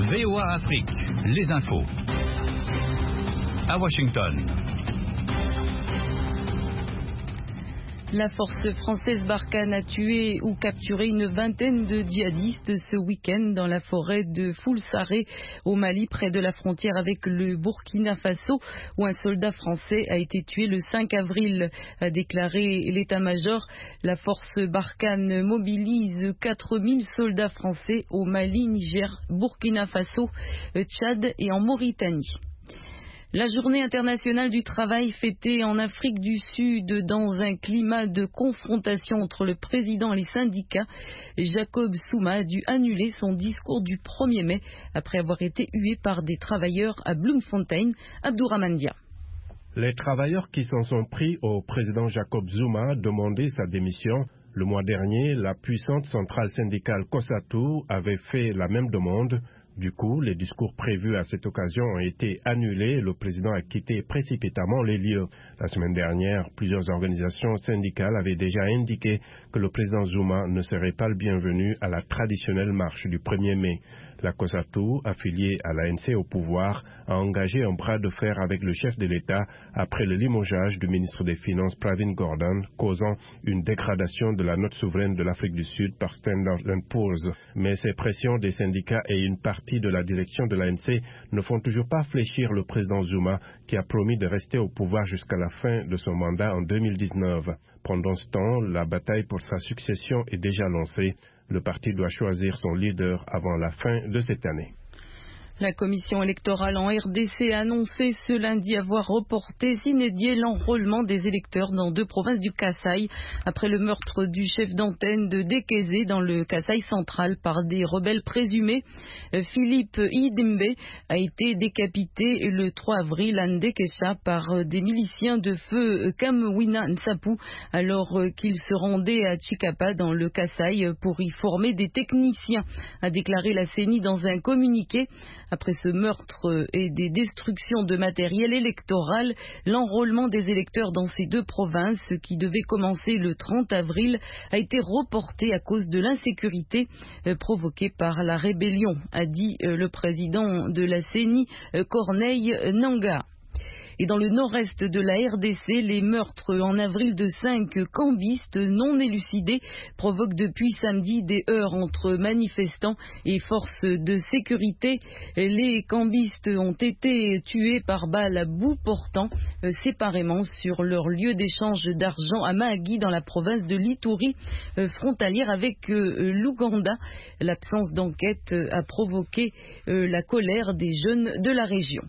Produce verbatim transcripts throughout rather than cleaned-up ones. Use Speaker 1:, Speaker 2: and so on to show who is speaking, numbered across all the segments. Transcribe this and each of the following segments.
Speaker 1: V O A Afrique, les infos. À Washington.
Speaker 2: La force française Barkhane a tué ou capturé une vingtaine de djihadistes ce week-end dans la forêt de Foulsaré au Mali, près de la frontière avec le Burkina Faso, où un soldat français a été tué le cinq avril, a déclaré l'état-major. La force Barkhane mobilise quatre mille soldats français au Mali, Niger, Burkina Faso, Tchad et en Mauritanie. La journée internationale du travail fêtée en Afrique du Sud dans un climat de confrontation entre le président et les syndicats, Jacob Zuma a dû annuler son discours du premier mai après avoir été hué par des travailleurs à Bloemfontein. Abdourahmane Dia.
Speaker 3: Les travailleurs qui s'en sont pris au président Jacob Zuma demandaient sa démission. Le mois dernier, la puissante centrale syndicale COSATU avait fait la même demande. Du coup, les discours prévus à cette occasion ont été annulés et le président a quitté précipitamment les lieux. La semaine dernière, plusieurs organisations syndicales avaient déjà indiqué que le président Zuma ne serait pas le bienvenu à la traditionnelle marche du premier mai. La COSATU, affiliée à l'A N C au pouvoir, a engagé un bras de fer avec le chef de l'État après le limogeage du ministre des Finances Pravin Gordhan, causant une dégradation de la note souveraine de l'Afrique du Sud par Standard and Poor's. Mais ces pressions des syndicats et une partie de la direction de l'A N C ne font toujours pas fléchir le président Zuma, qui a promis de rester au pouvoir jusqu'à la fin de son mandat en deux mille dix-neuf. Pendant ce temps, la bataille pour sa succession est déjà lancée. Le parti doit choisir son leader avant la fin de cette année.
Speaker 2: La commission électorale en R D C a annoncé ce lundi avoir reporté sine die l'enrôlement des électeurs dans deux provinces du Kasaï après le meurtre du chef d'antenne de Dékézé dans le Kasaï central par des rebelles présumés. Philippe Idembe a été décapité le trois avril à Ndekesha par des miliciens de feu Kamwina Nsapu alors qu'il se rendait à Chikapa dans le Kasaï pour y former des techniciens, a déclaré la C E N I dans un communiqué. Après ce meurtre et des destructions de matériel électoral, l'enrôlement des électeurs dans ces deux provinces, qui devait commencer le trente avril, a été reporté à cause de l'insécurité provoquée par la rébellion, a dit le président de la C E N I, Corneille Nangaa. Et dans le nord-est de la R D C, les meurtres en avril de cinq cambistes non élucidés provoquent depuis samedi des heurts entre manifestants et forces de sécurité. Les cambistes ont été tués par balles à bout portant euh, séparément sur leur lieu d'échange d'argent à Mahagi dans la province de l'Ituri, euh, frontalière avec euh, l'Ouganda. L'absence d'enquête a provoqué euh, la colère des jeunes de la région.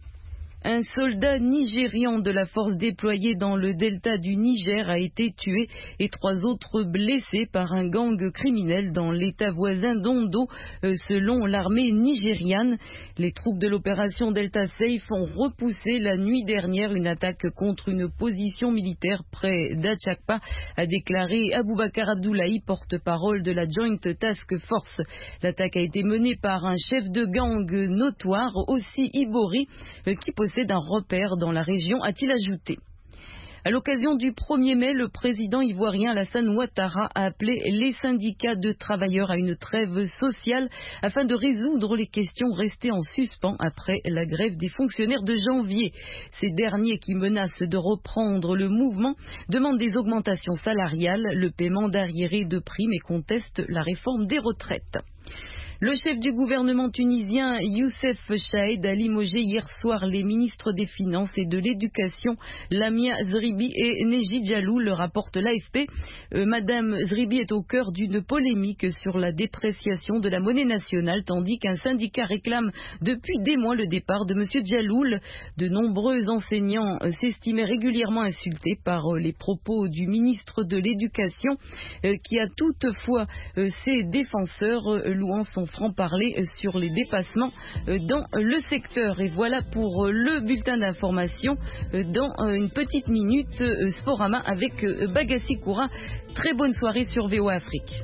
Speaker 2: Un soldat nigérian de la force déployée dans le delta du Niger a été tué et trois autres blessés par un gang criminel dans l'état voisin d'Ondo, selon l'armée nigériane. Les troupes de l'opération Delta Safe ont repoussé la nuit dernière une attaque contre une position militaire près d'Achakpa, a déclaré Aboubakar Abdoulaye, porte-parole de la Joint Task Force. L'attaque a été menée par un chef de gang notoire, aussi Ibori, qui possède d'un repère dans la région, a-t-il ajouté. À l'occasion du premier mai, le président ivoirien Alassane Ouattara a appelé les syndicats de travailleurs à une trêve sociale afin de résoudre les questions restées en suspens après la grève des fonctionnaires de janvier. Ces derniers, qui menacent de reprendre le mouvement, demandent des augmentations salariales, le paiement d'arriérés de primes et contestent la réforme des retraites. Le chef du gouvernement tunisien, Youssef Chahed, a limogé hier soir les ministres des Finances et de l'Éducation, Lamia Zribi et Neji Djalou, le rapporte l'A F P. Euh, Madame Zribi est au cœur d'une polémique sur la dépréciation de la monnaie nationale, tandis qu'un syndicat réclame depuis des mois le départ de Monsieur Djaloul. De nombreux enseignants euh, s'estimaient régulièrement insultés par euh, les propos du ministre de l'Éducation, euh, qui a toutefois euh, ses défenseurs euh, louant son franc-parler sur les dépassements dans le secteur. Et voilà pour le bulletin d'information. Dans une petite minute, Sporama avec Bagassi Koura. Très bonne soirée sur V O A Afrique.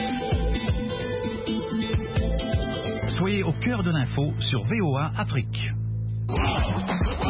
Speaker 1: Soyez au cœur de l'info sur V O A Afrique.